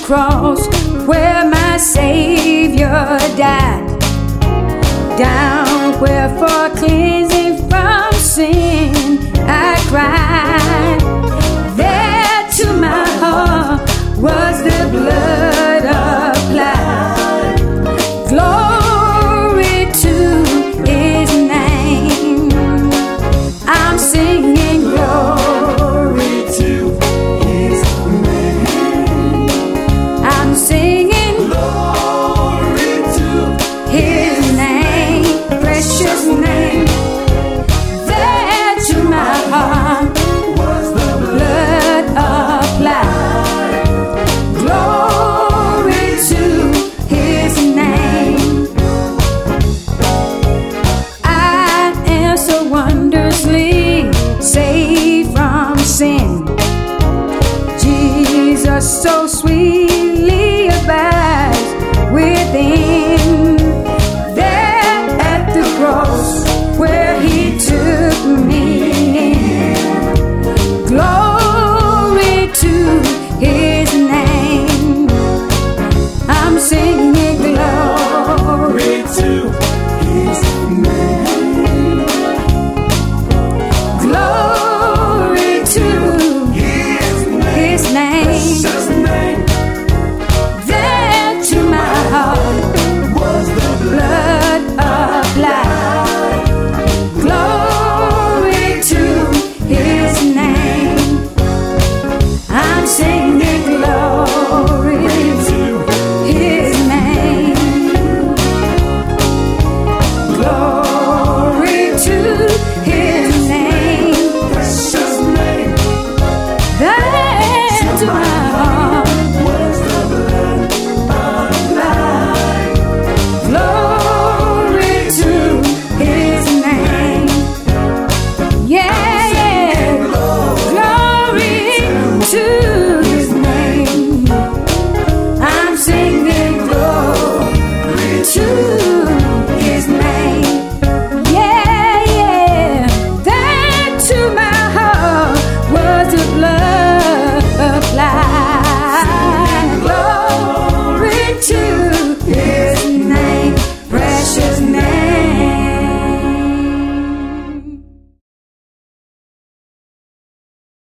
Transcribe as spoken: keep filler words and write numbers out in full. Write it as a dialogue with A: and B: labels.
A: cross where my Savior died, down where for cleansing from sin I cried. There to my heart was the blood applied. Glory to His name. I'm singing glory to His name. I'm singing glory to His name, precious name. There to my heart was the blood applied. Glory to His name. I am so wondrously saved from sin. Jesus so sweet.